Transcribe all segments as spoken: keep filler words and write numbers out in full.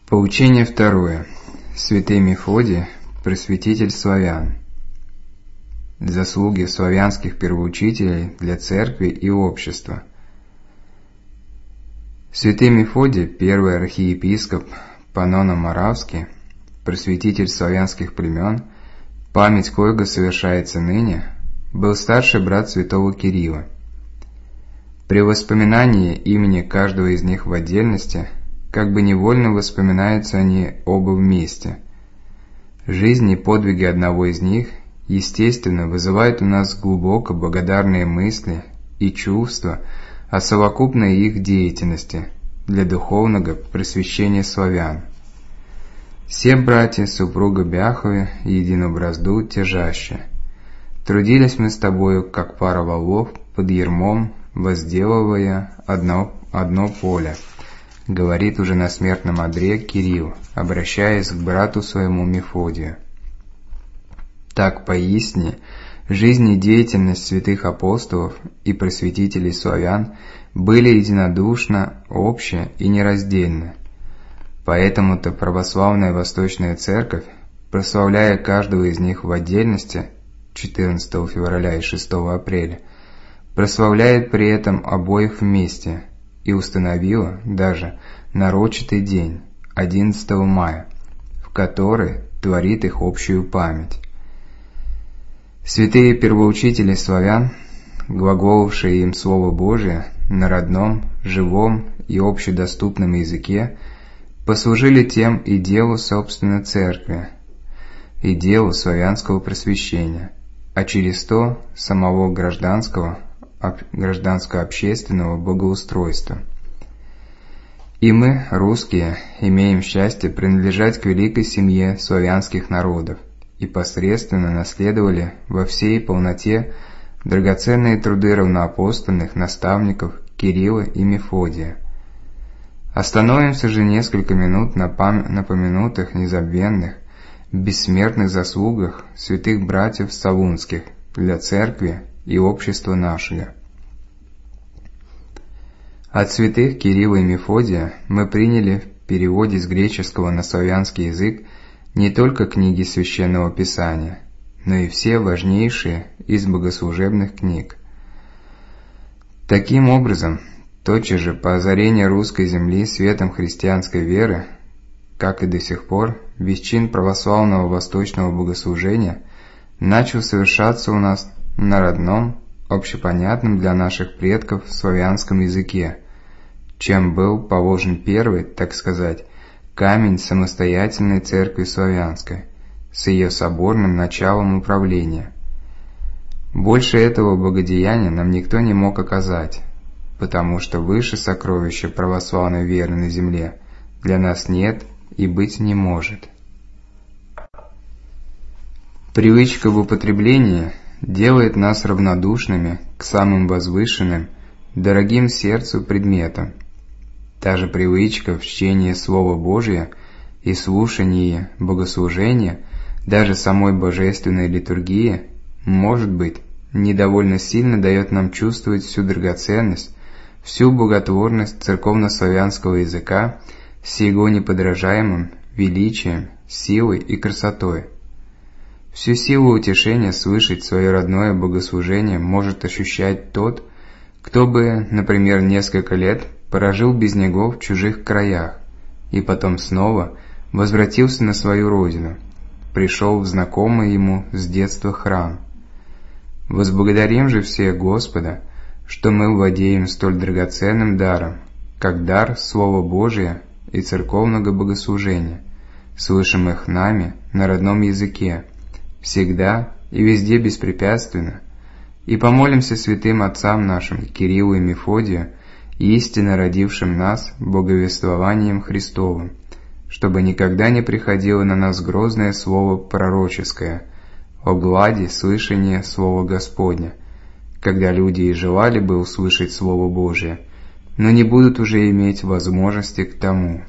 Поучение второе. Святый Мефодий, просветитель славян. Заслуги славянских первоучителей для церкви и общества. Святый Мефодий, первый архиепископ Панноно-Моравский, просветитель славянских племен, память коего совершается ныне, был старший брат святого Кирилла. При воспоминании имени каждого из них в отдельности, как бы невольно воспоминаются они оба вместе. Жизнь и подвиги одного из них, естественно, вызывают у нас глубоко благодарные мысли и чувства о совокупной их деятельности для духовного просвещения славян. Все братья, супруга Бяхове, единую бразду тяжаще. Трудились мы с тобою, как пара волов, под ярмом, возделывая одно, одно поле, говорит уже на смертном одре Кирилл, обращаясь к брату своему Мефодию. Так поистине жизнь и деятельность святых апостолов и просветителей славян были единодушно, общие и нераздельны. Поэтому-то православная Восточная Церковь, прославляя каждого из них в отдельности четырнадцатого февраля и шестого апреля, прославляет при этом обоих вместе и установила даже нарочитый день, одиннадцатого мая, в который творит их общую память. Святые первоучители славян, глаголовавшие им Слово Божие на родном, живом и общедоступном языке, послужили тем и делу, собственно, Церкви, и делу славянского просвещения, а через то самого гражданского, гражданско-общественного благоустройства. И мы, русские, имеем счастье принадлежать к великой семье славянских народов и посредственно наследовали во всей полноте драгоценные труды равноапостольных наставников Кирилла и Мефодия. Остановимся же несколько минут на помянутых незабвенных, бессмертных заслугах святых братьев Савунских для церкви и общества нашего. От святых Кирилла и Мефодия мы приняли в переводе с греческого на славянский язык не только книги Священного Писания, но и все важнейшие из богослужебных книг. Таким образом, тотчас же по озарению русской земли светом христианской веры, как и до сих пор, весчин православного восточного богослужения начал совершаться у нас на родном, общепонятном для наших предков славянском языке, чем был положен первый, так сказать, камень самостоятельной церкви славянской, с ее соборным началом управления. Больше этого благодеяния нам никто не мог оказать, потому что выше сокровища православной веры на земле для нас нет и быть не может. Привычка в употреблении делает нас равнодушными к самым возвышенным, дорогим сердцу предметам. Та же привычка в чтении Слова Божия и слушании богослужения, даже самой божественной литургии, может быть, недовольно сильно дает нам чувствовать всю драгоценность, всю боготворность церковно-славянского языка с его неподражаемым величием, силой и красотой. Всю силу утешения слышать свое родное богослужение может ощущать тот, кто бы, например, несколько лет прожил без него в чужих краях и потом снова возвратился на свою родину, пришел в знакомый ему с детства храм. Возблагодарим же все Господа, что мы владеем столь драгоценным даром, как дар Слова Божия и церковного богослужения, слышимых нами на родном языке, всегда и везде беспрепятственно, и помолимся святым отцам нашим Кириллу и Мефодию, истинно родившим нас благовествованием Христовым, чтобы никогда не приходило на нас грозное слово пророческое о глади слышания Слова Господня, когда люди и желали бы услышать Слово Божие, но не будут уже иметь возможности к тому.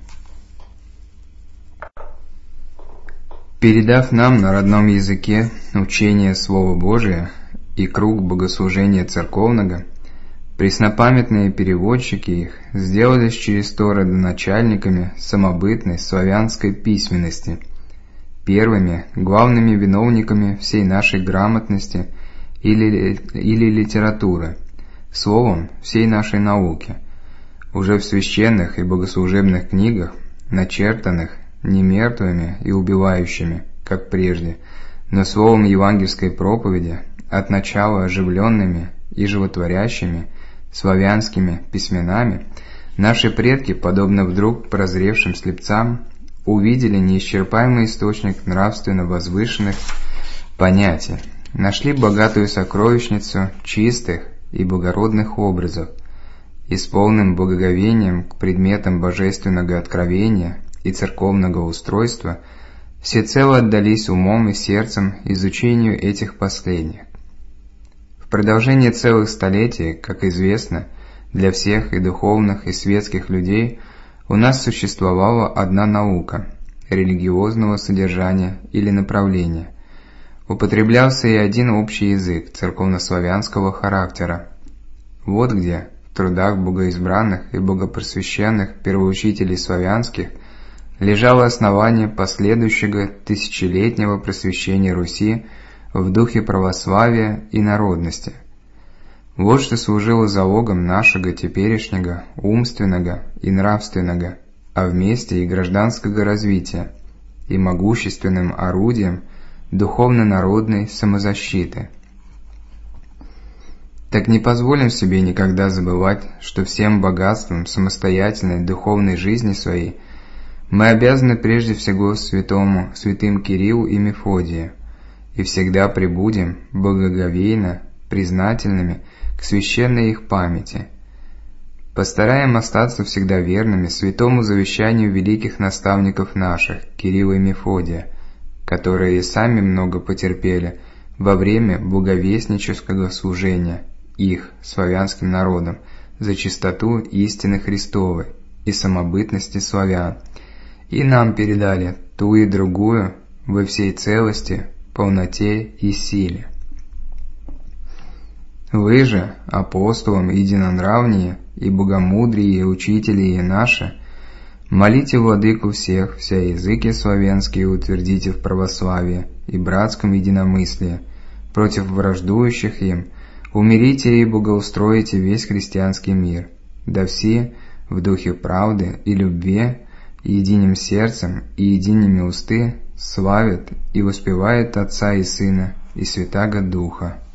Передав нам на родном языке учение Слова Божия и круг богослужения церковного, Преснопамятные переводчики их сделались через то родоначальниками самобытной славянской письменности, первыми главными виновниками всей нашей грамотности или, или литературы, словом, всей нашей науки, уже в священных и богослужебных книгах, начертанных не мертвыми и убивающими, как прежде, но словом евангельской проповеди, от начала оживленными и животворящими славянскими письменами, наши предки, подобно вдруг прозревшим слепцам, увидели неисчерпаемый источник нравственно возвышенных понятий, нашли богатую сокровищницу чистых и благородных образов, и с полным благоговением к предметам божественного откровения и церковного устройства всецело отдались умом и сердцем изучению этих последних. В продолжение целых столетий, как известно, для всех и духовных, и светских людей у нас существовала одна наука религиозного содержания или направления. Употреблялся и один общий язык церковнославянского характера. Вот где, в трудах богоизбранных и богопросвященных первоучителей славянских, лежало основание последующего тысячелетнего просвещения Руси в духе православия и народности. Вот что служило залогом нашего теперешнего умственного и нравственного, а вместе и гражданского развития, и могущественным орудием духовно-народной самозащиты. Так не позволим себе никогда забывать, что всем богатством самостоятельной духовной жизни своей мы обязаны прежде всего святому, святым Кириллу и Мефодию, и всегда пребудем благоговейно признательными к священной их памяти. Постараем остаться всегда верными святому завещанию великих наставников наших, Кирилла и Мефодия, которые и сами много потерпели во время благовестнического служения их, славянским народам, за чистоту истины Христовой и самобытности славян, и нам передали ту и другую во всей целости, полноте и силе. Вы же, апостолам единонравнее и богомудрие учители наши, молите владыку всех, вся языки славянские утвердите в православии и братском единомыслии, против враждующих им, умирите и богоустроите весь христианский мир, да все в духе правды и любви, единым сердцем и едиными усты славят и воспевают Отца и Сына и Святаго Духа.